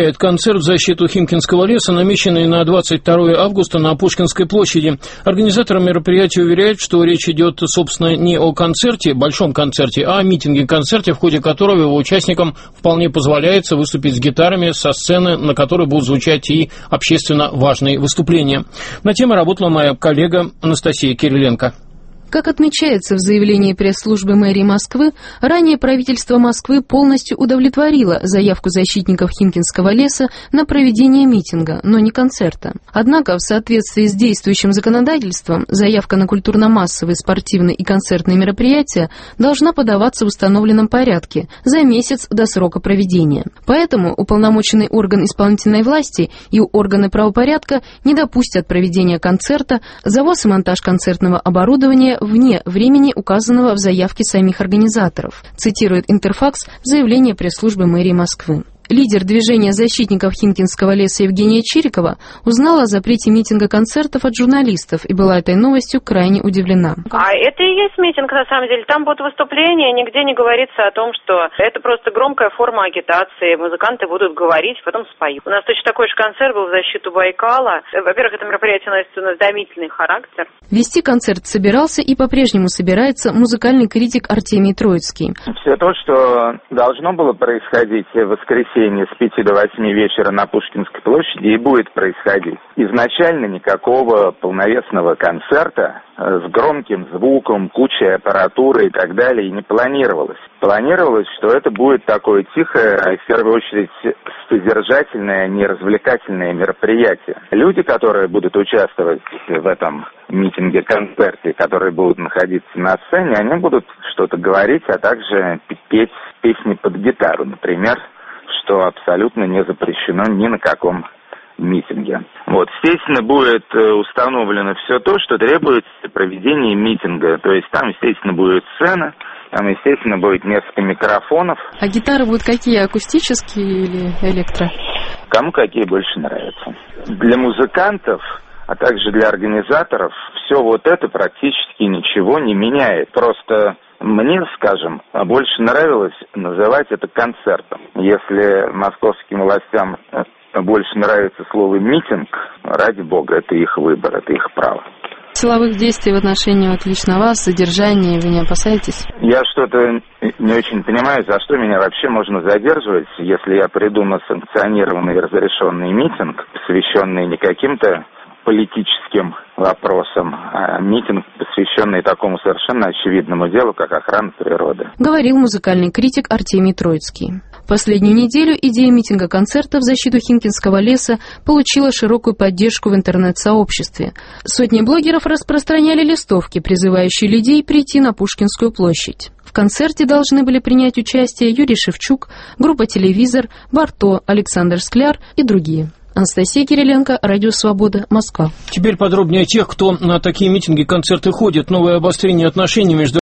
отмечает концерт в защиту Химкинского леса, намеченный на 22 августа на Пушкинской площади. Организаторы мероприятия уверяют, что речь идет, собственно, не о концерте, большом концерте, а о митинге-концерте, в ходе которого его участникам вполне позволяется выступить с гитарами со сцены, на которой будут звучать и общественно важные выступления. На тему работала моя коллега Анастасия Кириленко. Как отмечается в заявлении пресс-службы мэрии Москвы, ранее правительство Москвы полностью удовлетворило заявку защитников Химкинского леса на проведение митинга, но не концерта. Однако, в соответствии с действующим законодательством, заявка на культурно-массовые, спортивные и концертные мероприятия должна подаваться в установленном порядке за месяц до срока проведения. Поэтому уполномоченный орган исполнительной власти и органы правопорядка не допустят проведения концерта, завоз и монтаж концертного оборудования вне времени, указанного в заявке самих организаторов, цитирует Интерфакс заявление пресс-службы мэрии Москвы. Лидер движения защитников Химкинского леса Евгения Чирикова узнала о запрете митинга-концертов от журналистов и была этой новостью крайне удивлена. А это и есть митинг, на самом деле. Там будут выступления, нигде не говорится о том, что это просто громкая форма агитации. Музыканты будут говорить, потом споют. У нас точно такой же концерт был в защиту Байкала. Во-первых, это мероприятие носит знамениный характер. Вести концерт собирался и по-прежнему собирается музыкальный критик Артемий Троицкий. Все то, что должно было происходить в воскресенье с 5 до 8 вечера на Пушкинской площади, и будет происходить. Изначально никакого полновесного концерта с громким звуком, кучей аппаратуры и так далее не планировалось. Планировалось, что это будет такое тихое, в первую очередь содержательное, а не развлекательное мероприятие. Люди, которые будут участвовать в этом митинге-концерте, которые будут находиться на сцене, они будут что-то говорить, а также петь песни под гитару, например, что абсолютно не запрещено ни на каком митинге. Вот, естественно, будет установлено все то, что требуется для проведения митинга. То есть там, естественно, будет сцена, там, естественно, будет несколько микрофонов. А гитары будут какие, акустические или электро? Кому какие больше нравятся. Для музыкантов, а также для организаторов, все вот это практически ничего не меняет. Просто мне, скажем, больше нравилось называть это концертом. Если московским властям больше нравится слово «митинг», ради бога, это их выбор, это их право. Силовых действий в отношении вот лично вас, задержания, вы не опасаетесь? Я что-то не очень понимаю, за что меня вообще можно задерживать, если я приду на санкционированный и разрешенный митинг, посвященный не каким-то политическим вопросам, а митинг, посвященный такому совершенно очевидному делу, как охрана природы. Говорил музыкальный критик Артемий Троицкий. Последнюю неделю идея митинга-концерта в защиту Химкинского леса получила широкую поддержку в интернет-сообществе. Сотни блогеров распространяли листовки, призывающие людей прийти на Пушкинскую площадь. В концерте должны были принять участие Юрий Шевчук, группа «Телевизор», Барто, Александр Скляр и другие. Анастасия Кириленко, Радио Свобода, Москва. Теперь подробнее о тех, кто на такие митинги, концерты ходит. Новое обострение отношений между